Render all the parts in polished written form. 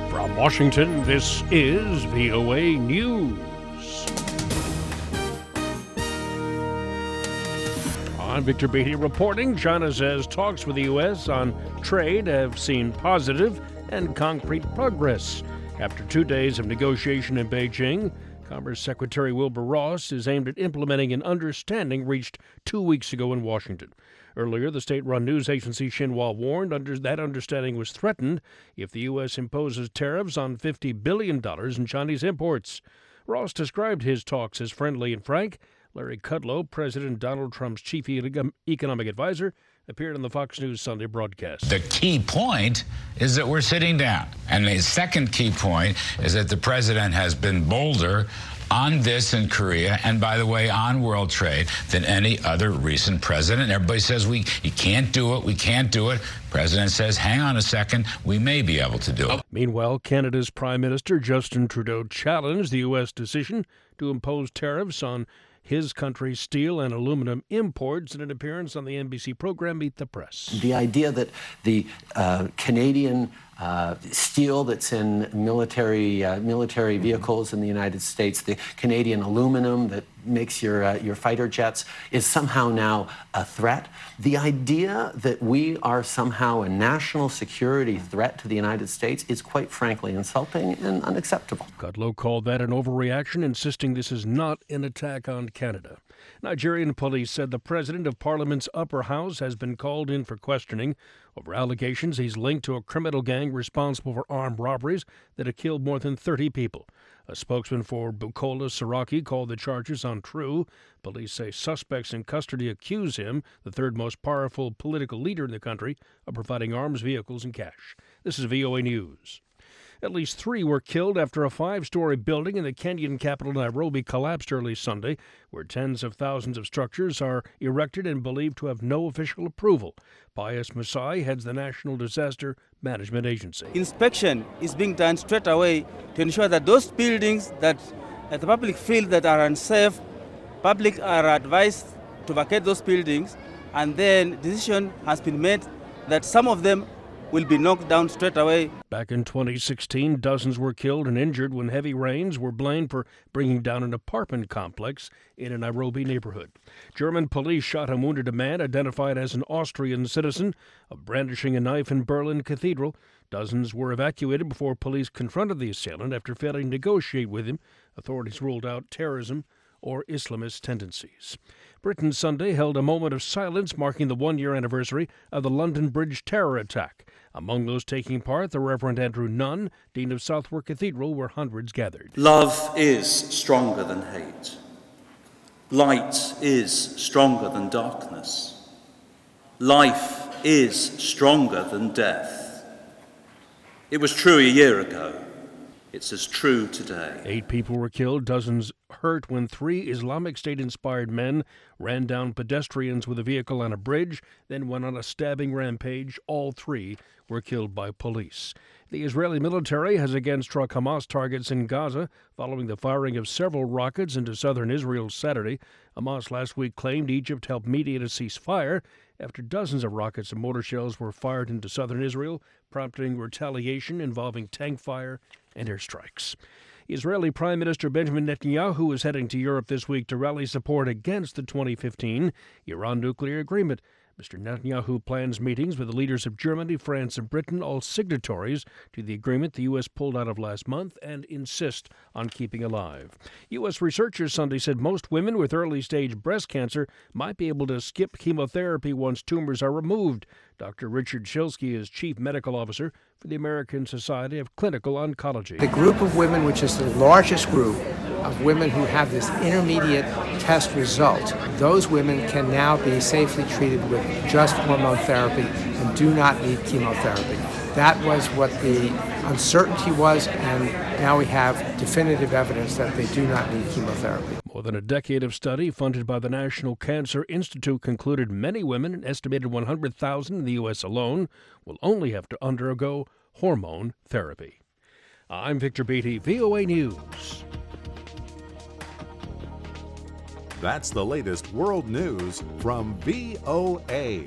From Washington, this is VOA News. I'm Victor Beatty reporting. China says talks with the U.S. on trade have seen positive and concrete progress. After 2 days of negotiation in Beijing, Commerce Secretary Wilbur Ross is aimed at implementing an understanding reached 2 weeks ago in Washington. Earlier, the state-run news agency Xinhua warned that understanding was threatened if the U.S. imposes tariffs on $50 billion in Chinese imports. Ross described his talks as friendly and frank. Larry Kudlow, President Donald Trump's chief economic advisor, appeared on the Fox News Sunday broadcast. The key point is that we're sitting down. And the second key point is that the president has been bolder on this in Korea, and by the way, on world trade, than any other recent president. Everybody says you can't do it, we can't do it. President says, hang on a second, we may be able to do it. Meanwhile, Canada's Prime Minister Justin Trudeau challenged the U.S. decision to impose tariffs on his country's steel and aluminum imports in an appearance on the NBC program Meet the Press. The idea that the Canadian steel that's in military vehicles in the United States, the Canadian aluminum that makes your fighter jets, is somehow now a threat. The idea that we are somehow a national security threat to the United States is quite frankly insulting and unacceptable. Kudlow called that an overreaction, insisting this is not an attack on Canada. Nigerian police said the president of Parliament's upper house has been called in for questioning over allegations he's linked to a criminal gang responsible for armed robberies that have killed more than 30 people. A spokesman for Bukola Saraki called the charges untrue. Police say suspects in custody accuse him, the third most powerful political leader in the country, of providing arms, vehicles, and cash. This is VOA News. At least 3 were killed after a 5-story building in the Kenyan capital Nairobi collapsed early Sunday, where tens of thousands of structures are erected and believed to have no official approval. Pius Masai heads the National Disaster Management Agency. Inspection is being done straight away to ensure that those buildings that the public feel that are unsafe, public are advised to vacate those buildings, and then decision has been made that some of them will be knocked down straight away. Back in 2016, dozens were killed and injured when heavy rains were blamed for bringing down an apartment complex in a Nairobi neighborhood. German police shot and wounded a man identified as an Austrian citizen of brandishing a knife in Berlin Cathedral. Dozens were evacuated before police confronted the assailant after failing to negotiate with him. Authorities ruled out terrorism or Islamist tendencies. Britain Sunday held a moment of silence marking the 1-year anniversary of the London Bridge terror attack. Among those taking part, the Reverend Andrew Nunn, Dean of Southwark Cathedral, where hundreds gathered. Love is stronger than hate. Light is stronger than darkness. Life is stronger than death. It was true a year ago. It's as true today. 8 people were killed, dozens hurt when 3 Islamic State-inspired men ran down pedestrians with a vehicle on a bridge, then went on a stabbing rampage. All 3 were killed by police. The Israeli military has again struck Hamas targets in Gaza following the firing of several rockets into southern Israel Saturday. Hamas last week claimed Egypt helped mediate a ceasefire after dozens of rockets and mortar shells were fired into southern Israel, prompting retaliation involving tank fire and airstrikes. Israeli Prime Minister Benjamin Netanyahu is heading to Europe this week to rally support against the 2015 Iran nuclear agreement. Mr. Netanyahu plans meetings with the leaders of Germany, France, and Britain, all signatories to the agreement the U.S. pulled out of last month and insist on keeping alive. U.S. researchers Sunday said most women with early-stage breast cancer might be able to skip chemotherapy once tumors are removed. Dr. Richard Shilsky is Chief Medical Officer for the American Society of Clinical Oncology. The group of women, which is the largest group of women who have this intermediate test result, those women can now be safely treated with just hormone therapy and do not need chemotherapy. That was what the uncertainty was, and now we have definitive evidence that they do not need chemotherapy. More than a decade of study funded by the National Cancer Institute concluded many women, an estimated 100,000 in the U.S. alone, will only have to undergo hormone therapy. I'm Victor Beatty, VOA News. That's the latest world news from VOA.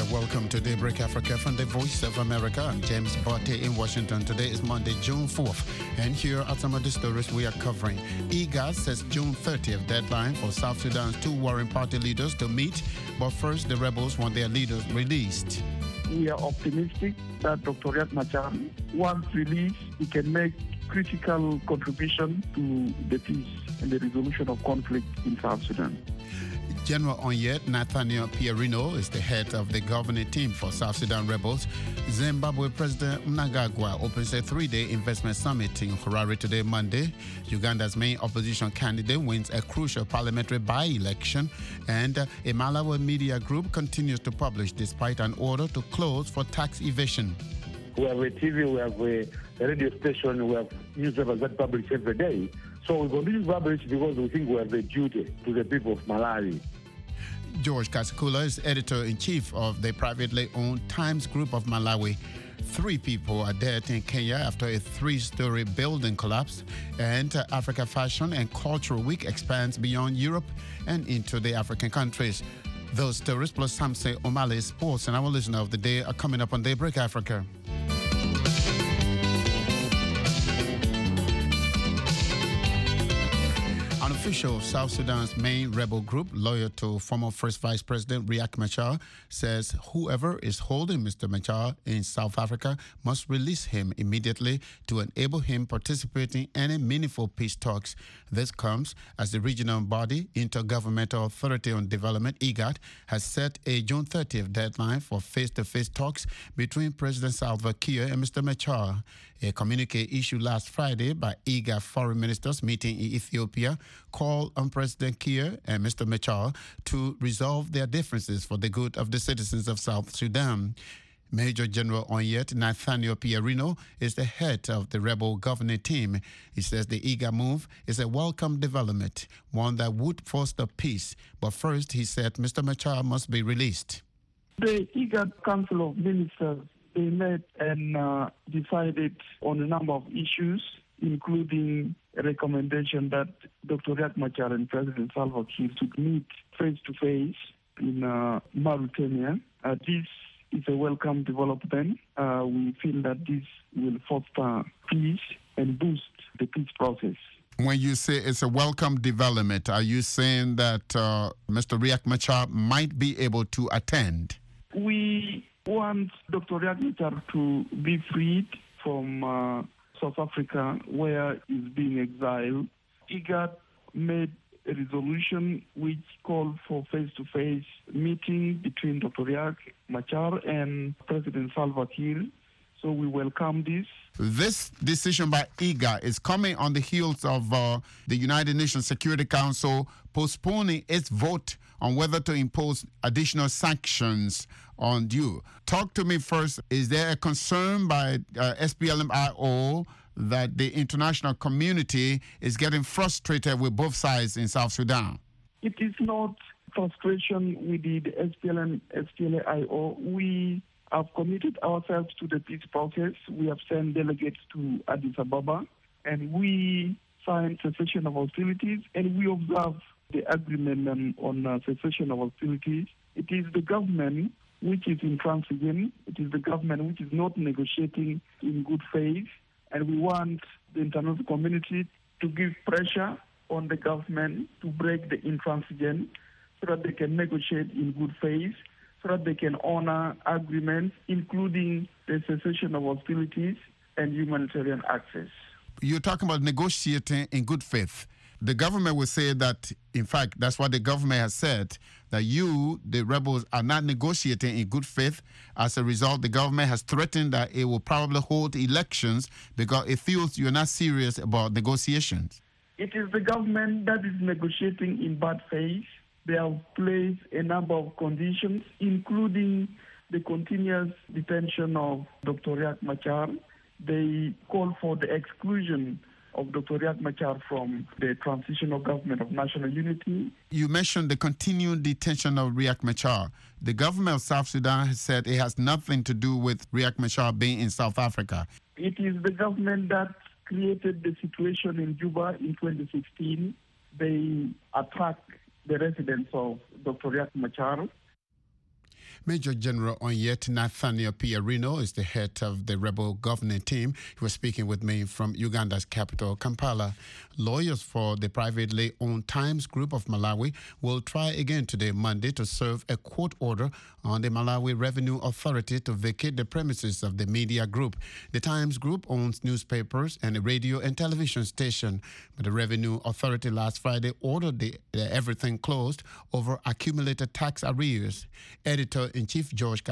Africa. Welcome to Daybreak Africa from the Voice of America. I'm James Botte in Washington. Today is Monday, June 4th. And here are some of the stories we are covering. IGAD sets June 30th deadline for South Sudan's two warring party leaders to meet. But first, the rebels want their leaders released. We are optimistic that Dr. Riek Machar, once released, he can make critical contribution to the peace and the resolution of conflict in South Sudan. General Onyet Nathaniel Pierino is the head of the governing team for South Sudan rebels. Zimbabwe President Mnangagwa opens a three-day investment summit in Harare today, Monday. Uganda's main opposition candidate wins a crucial parliamentary by-election. And a Malawi media group continues to publish despite an order to close for tax evasion. We have a TV, we have a radio station, we have newspapers that publish every day. So we continue to publish because we think we have a duty to the people of Malawi. George Kasikula is editor-in-chief of the privately owned Times Group of Malawi. 3 people are dead in Kenya after a 3-story building collapsed. And Africa Fashion and Cultural Week expands beyond Europe and into the African countries. Those stories plus Samson O'Malley's sports and our listener of the day are coming up on Daybreak Africa. An official of South Sudan's main rebel group, loyal to former First Vice President Riek Machar, says whoever is holding Mr. Machar in South Africa must release him immediately to enable him participating in any meaningful peace talks. This comes as the regional body, Intergovernmental Authority on Development, IGAD, has set a June 30th deadline for face-to-face talks between President Salva Kiir and Mr. Machar. A communique issued last Friday by IGAD foreign ministers meeting in Ethiopia called on President Kiir and Mr. Machar to resolve their differences for the good of the citizens of South Sudan. Major General Onyet Nathaniel Pierino is the head of the rebel governing team. He says the IGAD move is a welcome development, one that would foster peace. But first, he said Mr. Machar must be released. The IGAD Council of Ministers, they met and decided on a number of issues, including a recommendation that Dr. Riek Machar and President Salva Kiir should meet face-to-face in Mauritania. This is a welcome development. We feel that this will foster peace and boost the peace process. When you say it's a welcome development, are you saying that Mr. Riek Machar might be able to attend? We want Dr. Riek Machar to be freed from South Africa, where he's being exiled. IGAD made a resolution which called for face-to-face meeting between Dr. Riek Machar and President Salva Kiir. So we welcome this. This decision by IGAD is coming on the heels of the United Nations Security Council postponing its vote on whether to impose additional sanctions on you. Talk to me first. Is there a concern by SPLM-IO that the international community is getting frustrated with both sides in South Sudan? It is not frustration with the SPLM, SPLA-IO. We have committed ourselves to the peace process. We have sent delegates to Addis Ababa, and we signed cessation of hostilities, and we observe the agreement on cessation of hostilities. It is the government which is intransigent. It is the government which is not negotiating in good faith, and we want the international community to give pressure on the government to break the intransigence so that they can negotiate in good faith, so that they can honor agreements, including the cessation of hostilities and humanitarian access. You're talking about negotiating in good faith. The government will say that, in fact, that's what the government has said, that you, the rebels, are not negotiating in good faith. As a result, the government has threatened that it will probably hold elections because it feels you're not serious about negotiations. It is the government that is negotiating in bad faith. They have placed a number of conditions, including the continuous detention of Dr. Riek Machar. They call for the exclusion of Dr. Riek Machar from the transitional government of national unity. You mentioned the continued detention of Riek Machar. The government of South Sudan has said it has nothing to do with Riek Machar being in South Africa. It is the government that created the situation in Juba in 2016. They attacked the residence of Dr. Riek Machar. Major General Onyet Nathaniel Pierino is the head of the rebel governing team. He was speaking with me from Uganda's capital, Kampala. Lawyers for the privately owned Times Group of Malawi will try again today, Monday, to serve a court order on the Malawi Revenue Authority to vacate the premises of the media group. The Times Group owns newspapers and a radio and television station, but the Revenue Authority last Friday ordered everything closed over accumulated tax arrears. Editor-in-Chief George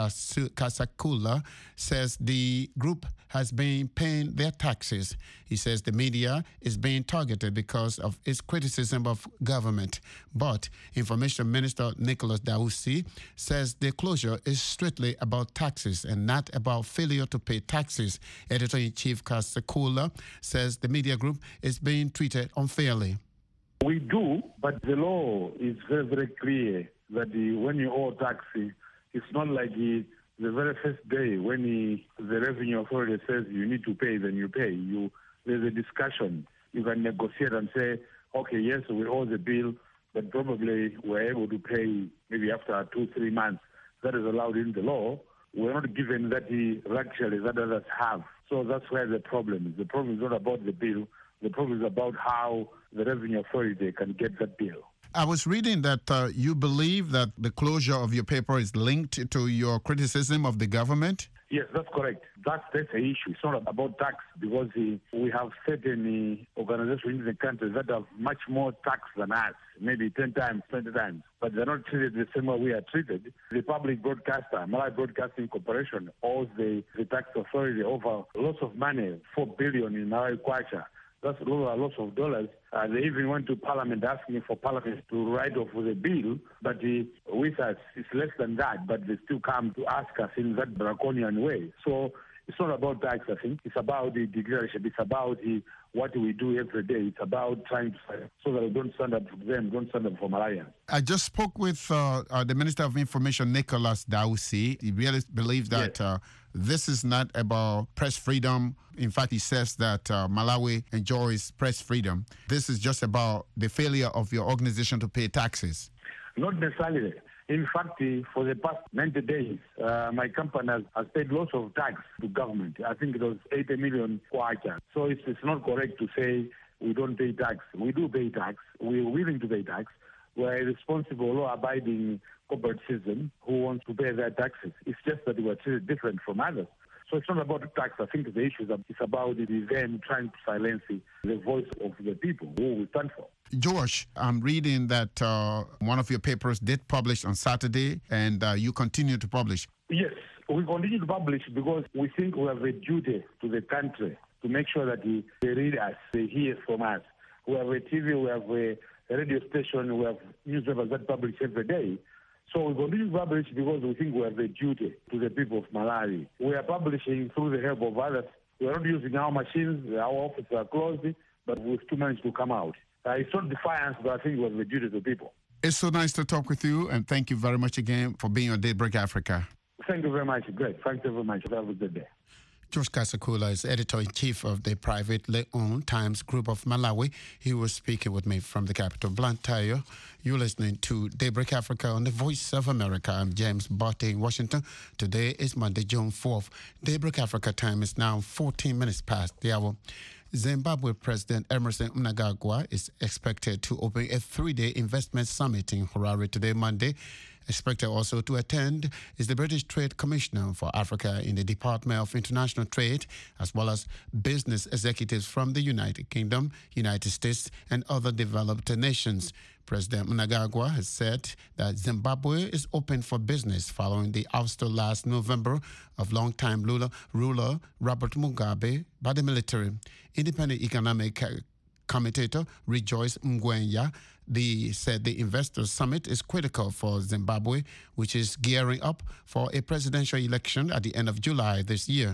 Kasakula says the group has been paying their taxes. He says the media is being targeted because of its criticism of government. But Information Minister Nicholas Dausi says the closure is strictly about taxes and not about failure to pay taxes. Editor-in-Chief Kasakula says the media group is being treated unfairly. We do, but the law is very, very clear that when you owe tax, it's not like the very first day when the revenue authority says you need to pay, then you pay. There's a discussion. You can negotiate and say, okay, yes, we owe the bill, but probably we're able to pay maybe after 2-3 months. That is allowed in the law. We're not given that luxury that others have. So that's where the problem is. The problem is not about the bill. The problem is about how the revenue authority can get that bill. I was reading that you believe that the closure of your paper is linked to your criticism of the government? Yes, that's correct. That's the issue. It's not about tax because we have certain organizations in the country that have much more tax than us, maybe 10 times, 20 times. But they're not treated the same way we are treated. The public broadcaster, Malawi Broadcasting Corporation, owes the tax authority over lots of money, 4 billion in Malawi Kwacha. That's lots of dollars. They even went to Parliament asking for Parliament to write off the bill, but with us it's less than that, but they still come to ask us in that draconian way. So it's not about tax, I think. It's about the declaration. It's about what we do every day. It's about trying to so that we don't stand up for them, don't stand up for Malawians. I just spoke with the Minister of Information, Nicholas Dausi. He really believes that this is not about press freedom. In fact, he says that Malawi enjoys press freedom. This is just about the failure of your organization to pay taxes. Not necessarily. In fact, for the past 90 days, my company has paid lots of tax to government. I think it was 80 million kwacha. So it's not correct to say we don't pay tax. We do pay tax. We're willing to pay tax. We're a responsible, law-abiding corporate citizen who wants to pay their taxes. It's just that we're treated different from others. So it's not about the tax. I think the issue is about them trying to silence the voice of the people who we stand for. George, I'm reading that one of your papers did publish on Saturday, and you continue to publish. Yes, we continue to publish because we think we have a duty to the country to make sure that they read us, they hear from us. We have a TV, we have a radio station, we have newspapers that publish every day. So we continue to publish because we think we have a duty to the people of Malawi. We are publishing through the help of others. We are not using our machines, our offices are closed, but we still managed to come out. It's not defiance, but I think we have a duty to people. It's so nice to talk with you, and thank you very much again for being on Daybreak Africa. Thank you very much. Great. Thank you very much. Have a good day. George Kasakula is editor-in-chief of the privately owned Times Group of Malawi. He was speaking with me from the capital, Blantyre. You're listening to Daybreak Africa on the Voice of America. I'm James Botte in Washington. Today is Monday, June 4th. Daybreak Africa time is now 14 minutes past the hour. Zimbabwe President Emmerson Mnangagwa is expected to open a 3-day investment summit in Harare today, Monday. Expected also to attend is the British Trade Commissioner for Africa in the Department of International Trade, as well as business executives from the United Kingdom, United States, and other developed nations. President Mnangagwa has said that Zimbabwe is open for business following the ouster last November of longtime ruler Robert Mugabe by the military. Independent economic commentator Rejoice Ngwenya said the Investors Summit is critical for Zimbabwe, which is gearing up for a presidential election at the end of July this year.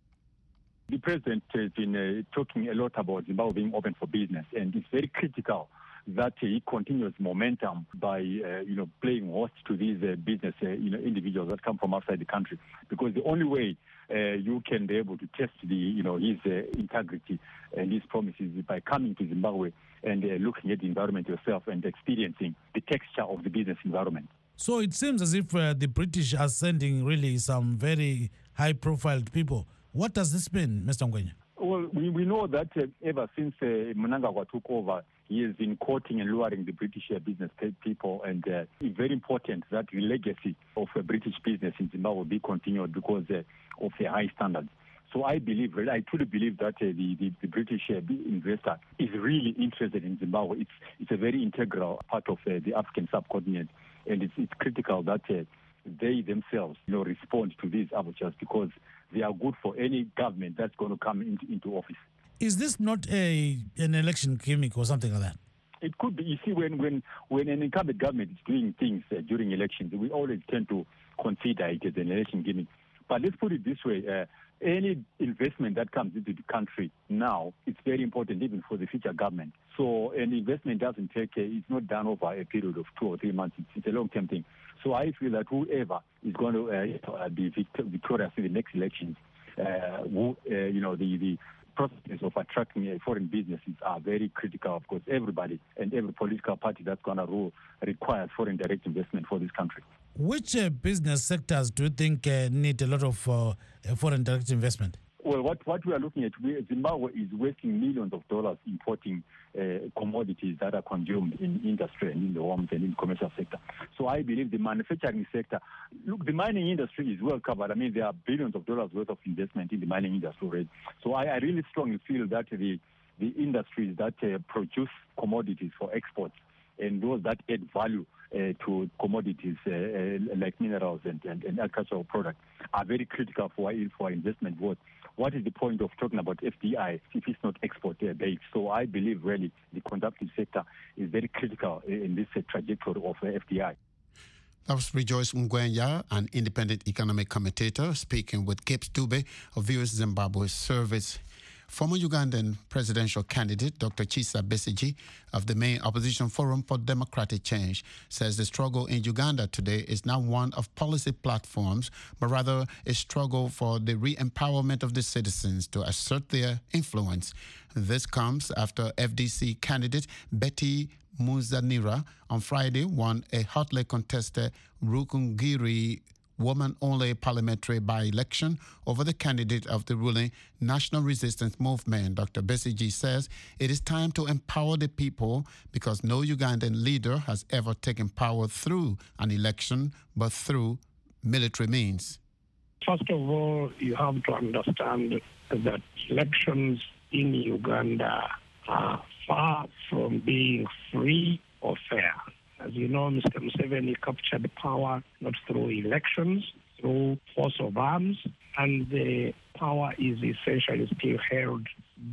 The president has been talking a lot about Zimbabwe being open for business, and it's very critical that he continues momentum by playing host to these business individuals that come from outside the country, because the only way you can be able to test his integrity and his promises is by coming to Zimbabwe and looking at the environment yourself and experiencing the texture of the business environment. So it seems as if the British are sending really some very high-profile people. What does this mean, Mr. Ngwenya? Well, we know that ever since Mnangagwa took over, he has been courting and luring the British business people, and it's very important that the legacy of British business in Zimbabwe be continued because of the high standards. So I truly believe that the British investor is really interested in Zimbabwe. It's a very integral part of the African subcontinent, and it's critical that they themselves respond to these avatars because they are good for any government that's going to come into office. Is this not an election gimmick or something like that? It could be. You see, when an incumbent government is doing things during elections, we always tend to consider it as an election gimmick. But let's put it this way. Any investment that comes into the country now, it's very important even for the future government. So an investment doesn't it's not done over a period of 2 or 3 months. It's a long-term thing. So I feel that whoever is going to be victorious in the next elections, the process of attracting foreign businesses are very critical. Of course, everybody and every political party that's going to rule requires foreign direct investment for this country. Which business sectors do you think need a lot of foreign direct investment? Well, what we are looking at, Zimbabwe is wasting millions of dollars importing commodities that are consumed in industry and in the homes and in the commercial sector. So I believe the manufacturing sector, look, the mining industry is well covered. I mean, there are billions of dollars worth of investment in the mining industry already. So I really strongly feel that the industries that produce commodities for exports and those that add value to commodities like minerals and agricultural products are very critical for investment growth. What is the point of talking about FDI if it's not export-based? So I believe really the conductive sector is very critical in this trajectory of FDI. That was Rejoice Ngwenya, an independent economic commentator, speaking with Gibbs Dube of Viewers Zimbabwe Service. Former Ugandan presidential candidate Dr. Kizza Besigye of the main opposition Forum for Democratic Change says the struggle in Uganda today is not one of policy platforms, but rather a struggle for the re-empowerment of the citizens to assert their influence. This comes after FDC candidate Betty Muzanira on Friday won a hotly contested Rukungiri woman-only parliamentary by-election over the candidate of the ruling National Resistance Movement. Dr. Besigye says it is time to empower the people because no Ugandan leader has ever taken power through an election but through military means. First of all, you have to understand that elections in Uganda are far from being free or fair. As you know, Mr. Museveni captured power not through elections, through force of arms, and the power is essentially still held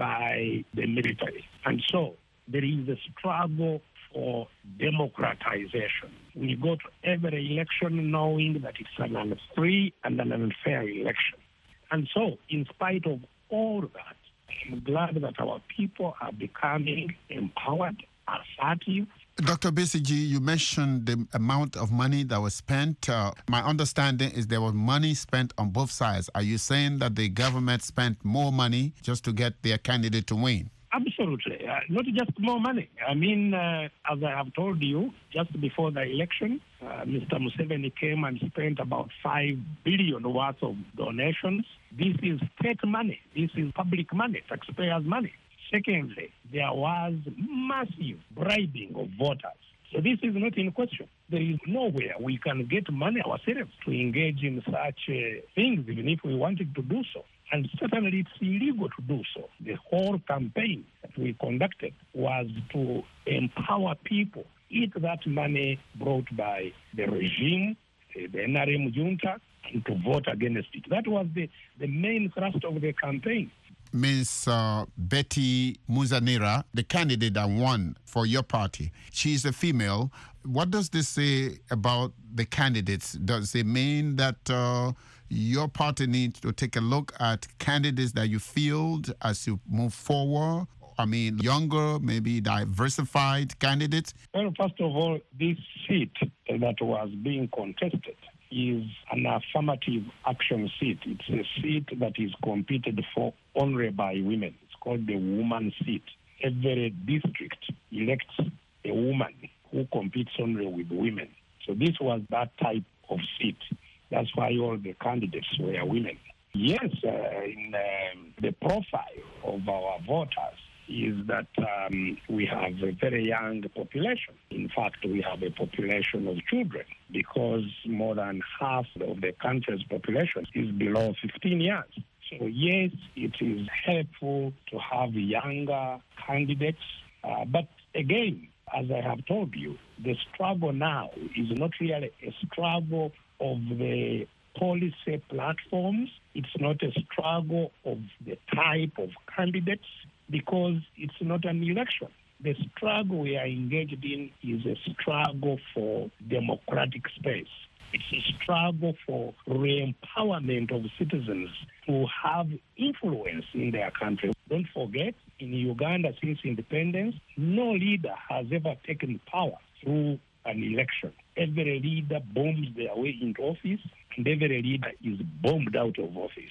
by the military. And so there is a struggle for democratization. We go to every election knowing that it's an unfree and an unfair election. And so, in spite of all that, I'm glad that our people are becoming empowered, assertive. Dr. Besigye, you mentioned the amount of money that was spent. My understanding is there was money spent on both sides. Are you saying that the government spent more money just to get their candidate to win? Absolutely. Not just more money. I mean, as I have told you, just before the election, Mr. Museveni came and spent about 5 billion worth of donations. This is state money. This is public money, taxpayers' money. Secondly, there was massive bribing of voters. So this is not in question. There is nowhere we can get money ourselves to engage in such things, even if we wanted to do so. And certainly it's illegal to do so. The whole campaign that we conducted was to empower people, eat that money brought by the regime, the NRM junta, and to vote against it. That was the main thrust of the campaign. Ms. Betty Muzanira, the candidate that won for your party, she's a female. What does this say about the candidates? Does it mean that your party needs to take a look at candidates that you field as you move forward? I mean, younger, maybe diversified candidates? Well, first of all, this seat that was being contested is an affirmative action seat. It's a seat that is competed for only by women. It's called the woman seat. Every district elects a woman who competes only with women. So this was that type of seat. That's why all the candidates were women. Yes, in the profile of our voters is that we have a very young population. In fact, we have a population of children because more than half of the country's population is below 15 years. So yes, it is helpful to have younger candidates. But again, as I have told you, the struggle now is not really a struggle of the policy platforms. It's not a struggle of the type of candidates because it's not an election. The struggle we are engaged in is a struggle for democratic space. It's a struggle for re-empowerment of citizens who have influence in their country. Don't forget, in Uganda since independence, no leader has ever taken power through an election. Every leader bombs their way into office, and every leader is bombed out of office.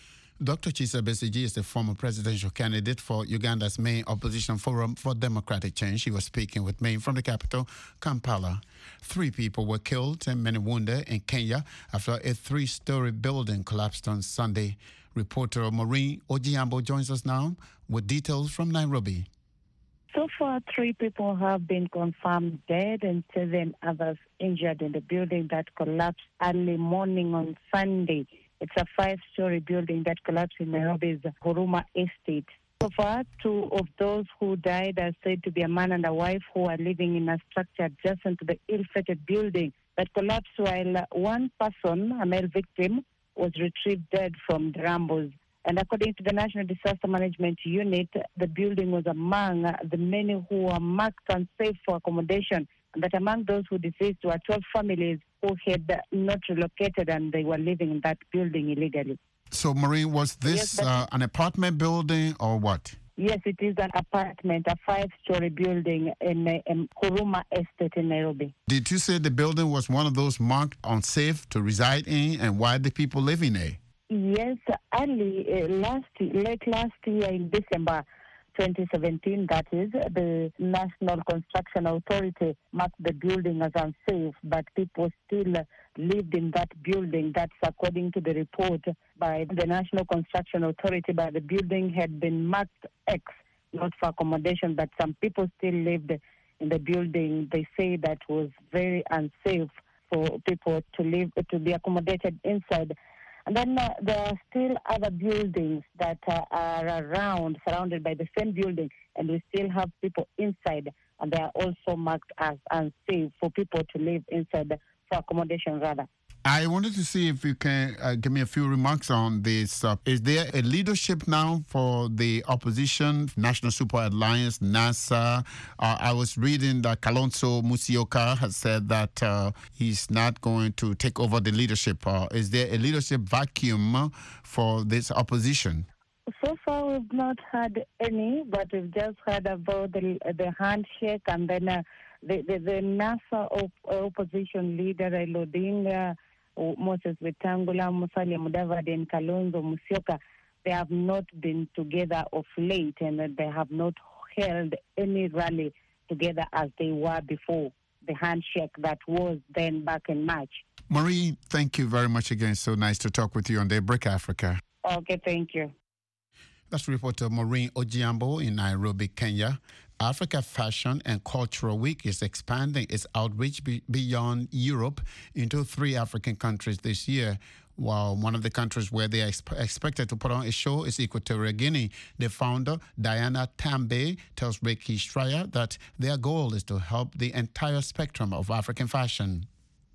Dr. Kizza Besigye is the former presidential candidate for Uganda's main opposition forum for democratic change. He was speaking with me from the capital, Kampala. 3 people were killed and many wounded in Kenya after a 3-story building collapsed on Sunday. Reporter Maureen Ojiambo joins us now with details from Nairobi. So far, 3 people have been confirmed dead and 7 others injured in the building that collapsed early morning on Sunday. It's a 5-story building that collapsed in Nairobi's Huruma Estate. So far, 2 of those who died are said to be a man and a wife who are living in a structure adjacent to the ill-fated building that collapsed, while one person, a male victim, was retrieved dead from the rumbles. And according to the National Disaster Management Unit, the building was among the many who were marked unsafe for accommodation, and that among those who deceased were 12 families who had not relocated and they were living in that building illegally. So, Maureen, was this an apartment building or what? Yes, it is an apartment, a 5-story building in Huruma Estate in Nairobi. Did you say the building was one of those marked unsafe to reside in, and why did people live in it? Yes, late last year in December 2017, that is, the National Construction Authority marked the building as unsafe, but people still lived in that building. That's according to the report by the National Construction Authority, but the building had been marked X, not for accommodation, but some people still lived in the building. They say that was very unsafe for people to live, to be accommodated inside. And then there are still other buildings that are around, surrounded by the same building, and we still have people inside, and they are also marked as unsafe for people to live inside, for accommodation rather. I wanted to see if you can give me a few remarks on this. Is there a leadership now for the opposition, National Super Alliance, NASA? I was reading that Kalonzo Musyoka has said that he's not going to take over the leadership. Is there a leadership vacuum for this opposition? So far, we've not had any, but we've just heard about the handshake, and then the NASA opposition leader, Raila Odinga, Moses Wetangula, Musalia Mudavadi, and Kalonzo Musyoka, they have not been together of late, and they have not held any rally together as they were before the handshake that was then back in March. Marie, thank you very much again. So nice to talk with you on Daybreak Africa. Okay, thank you. That's reporter Maureen Ojiambo in Nairobi, Kenya. Africa Fashion and Cultural Week is expanding its outreach beyond Europe into 3 African countries this year. While one of the countries where they are expected to put on a show is Equatorial Guinea. The founder, Diana Tambe, tells Reiki Straya that their goal is to help the entire spectrum of African fashion.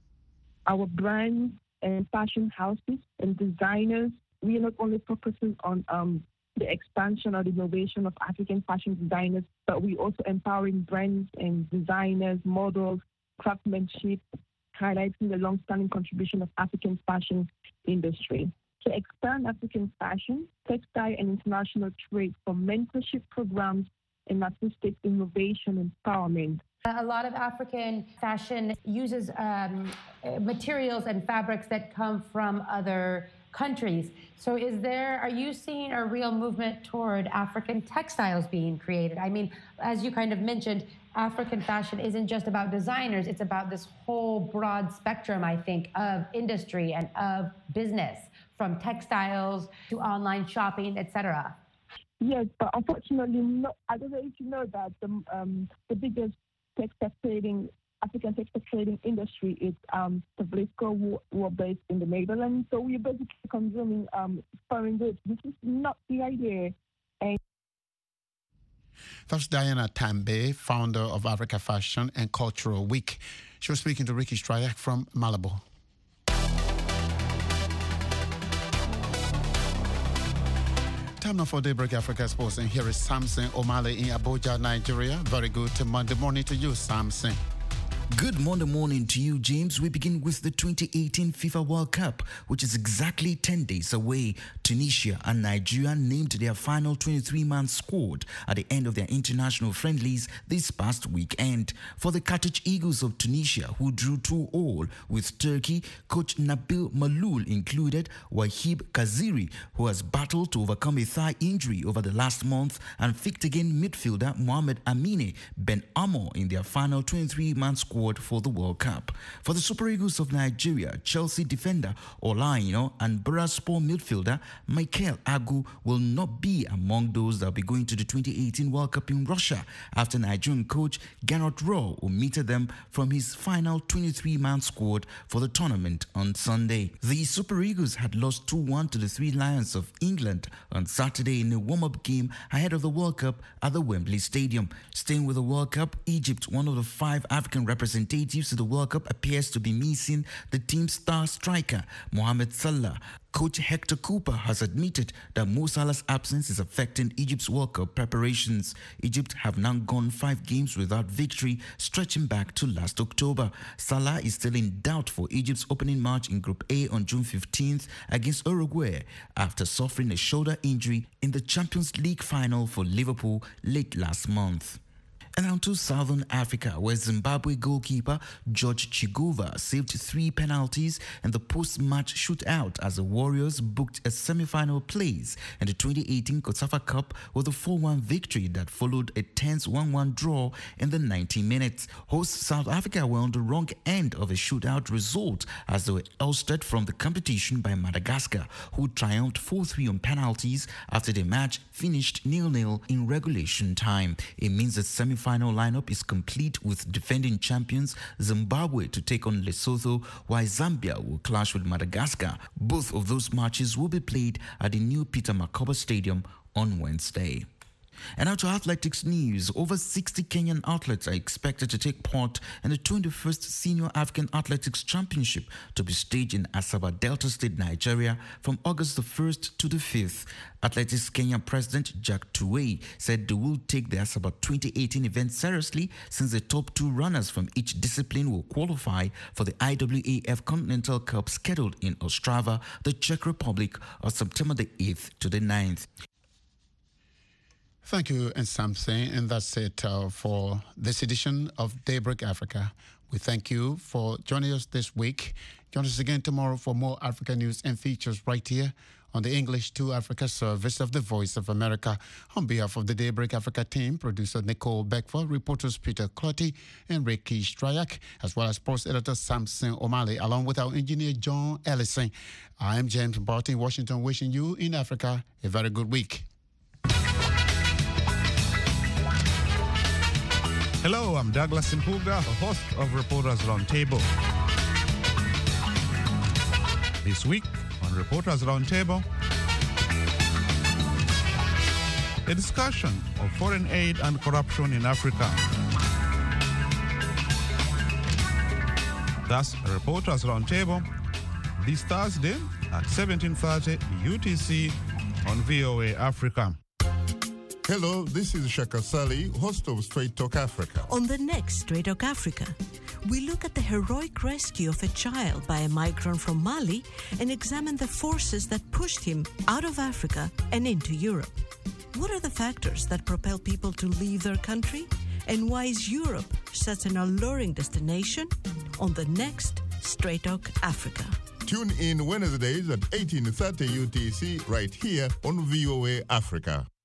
Our brands and fashion houses and designers, we are not only focusing on the expansion or the innovation of African fashion designers, but we also empowering brands and designers, models, craftsmanship, highlighting the long-standing contribution of African fashion industry. To expand African fashion, textile and international trade for mentorship programs and artistic innovation empowerment. A lot of African fashion uses materials and fabrics that come from other countries. So are you seeing a real movement toward African textiles being created? I mean, as you kind of mentioned, African fashion isn't just about designers, it's about this whole broad spectrum, I think, of industry and of business, from textiles to online shopping, etc. Yes, but unfortunately, I don't know if you know that the biggest African textile trading industry is the Vlisco war based in the Netherlands. So we're basically consuming foreign goods. This is not the idea. That's Diana Tambe, founder of Africa Fashion and Cultural Week. She was speaking to Ricky Stryak from Malabo. Time now for Daybreak Africa Sports, and here is Samson Omale in Abuja, Nigeria. Very good Monday morning to you, Samson. Good Monday morning to you, James. We begin with the 2018 FIFA World Cup, which is exactly 10 days away. Tunisia and Nigeria named their final 23-man squad at the end of their international friendlies this past weekend. For the Carthage Eagles of Tunisia, who drew 2-2 with Turkey, coach Nabil Maloul included Wahib Kaziri, who has battled to overcome a thigh injury over the last month, and picked again midfielder Mohamed Amine Ben Amor in their final 23-man squad for the World Cup. For the Super Eagles of Nigeria, Chelsea defender Olaino and Buraspor midfielder Michael Agu will not be among those that will be going to the 2018 World Cup in Russia after Nigerian coach Gernot Rohr omitted them from his final 23-man squad for the tournament on Sunday. The Super Eagles had lost 2-1 to the Three Lions of England on Saturday in a warm-up game ahead of the World Cup at the Wembley Stadium. Staying with the World Cup, Egypt, one of the 5 African representatives to the World Cup, appears to be missing the team's star striker, Mohamed Salah. Coach Hector Cooper has admitted that Mo Salah's absence is affecting Egypt's World Cup preparations. Egypt have now gone 5 games without victory, stretching back to last October. Salah is still in doubt for Egypt's opening match in Group A on June 15th against Uruguay after suffering a shoulder injury in the Champions League final for Liverpool late last month. And on to Southern Africa, where Zimbabwe goalkeeper George Chigova saved 3 penalties in the post-match shootout as the Warriors booked a semi-final place in the 2018 COSAFA Cup with a 4-1 victory that followed a tense 1-1 draw in the 90 minutes. Hosts South Africa were on the wrong end of a shootout result as they were ousted from the competition by Madagascar, who triumphed 4-3 on penalties after the match finished 0-0 in regulation time. It means the semi-final lineup is complete with defending champions Zimbabwe to take on Lesotho, while Zambia will clash with Madagascar. Both of those matches will be played at the new Peter Mokaba Stadium on Wednesday. And now to athletics news. Over 60 Kenyan athletes are expected to take part in the 21st Senior African Athletics Championship to be staged in Asaba, Delta State, Nigeria from August the 1st to the 5th. Athletics Kenya President Jack Tuwei said they will take the Asaba 2018 event seriously since the top 2 runners from each discipline will qualify for the IAAF Continental Cup scheduled in Ostrava, the Czech Republic, on September the 8th to the 9th. Thank you, and Samson. And that's it for this edition of Daybreak Africa. We thank you for joining us this week. Join us again tomorrow for more Africa news and features right here on the English to Africa service of the Voice of America. On behalf of the Daybreak Africa team, producer Nicole Beckford, reporters Peter Clotty and Ricky Stryak, as well as sports editor Samson Omale, along with our engineer John Ellison. I am James Barton in Washington, wishing you in Africa a very good week. Hello, I'm Douglas Impuga, host of Reporters Roundtable. This week on Reporters Roundtable, a discussion of foreign aid and corruption in Africa. That's Reporters Roundtable this Thursday at 17:30 UTC on VOA Africa. Hello, this is Shaka Sali, host of Straight Talk Africa. On the next Straight Talk Africa, we look at the heroic rescue of a child by a migrant from Mali and examine the forces that pushed him out of Africa and into Europe. What are the factors that propel people to leave their country? And why is Europe such an alluring destination? On the next Straight Talk Africa. Tune in Wednesdays at 18:30 UTC right here on VOA Africa.